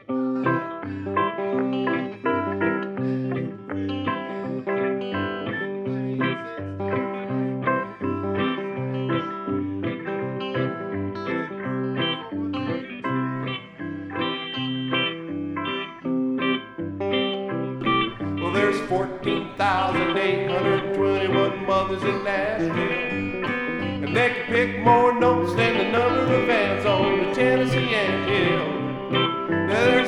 Well, there's 14,821 mothers in Nashville, and they can pick more notes than the number of ants on the Tennessee anthill. There's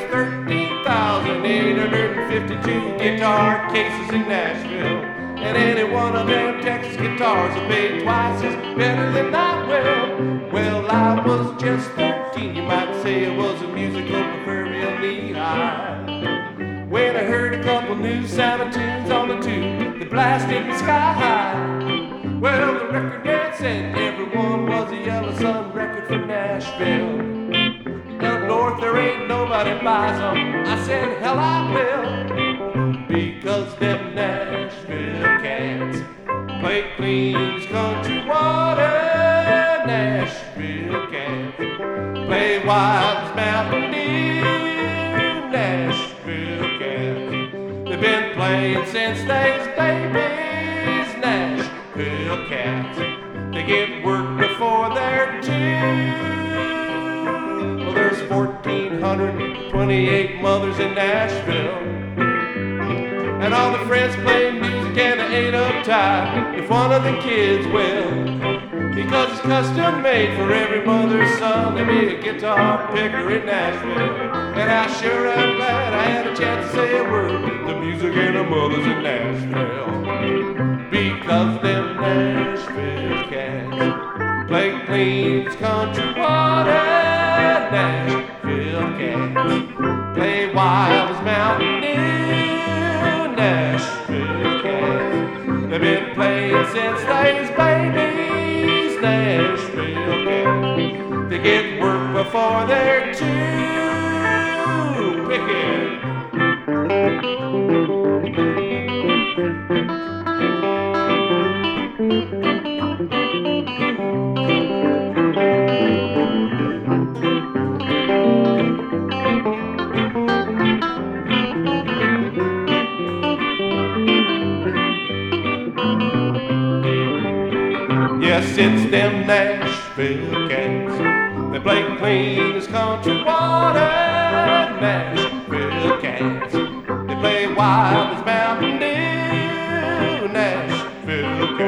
13,852 guitar cases in Nashville, and any one of them Texas guitars will pay twice as better than I will. Well, I was just 13, you might say it was a musical proverbial knee-high, when I heard a couple new sounding tunes on the tube that blasted me sky high. Well, the record man said everyone was a Yellow Sun record from Nashville. Up north there ain't nobody buys them. I said, hell I will, because them Nashville cats play clean as country water. Nashville cats play wild as Mountain Dew. Nashville cats, they've been playing since they's babies. Nashville cats, they get work before they're two. Well, there's 1,428 mothers in Nashville, and all the friends play music and they ain't uptight if one of the kids will, because it's custom made for every mother's son to be a guitar picker in Nashville. And I sure am glad I had a chance to say a word, the music and the mothers in Nashville, because them Nashville cats play clean as country water. Nashville cats play wild as Mountain Dew. Nashville cats, they've been playing since they's babies. Nashville cats, they get work before they're two. Wicked. Yes, it's them Nashville cats, they play clean as country water. Nashville cats, they play wild as Mountain Dew. Nashville cats.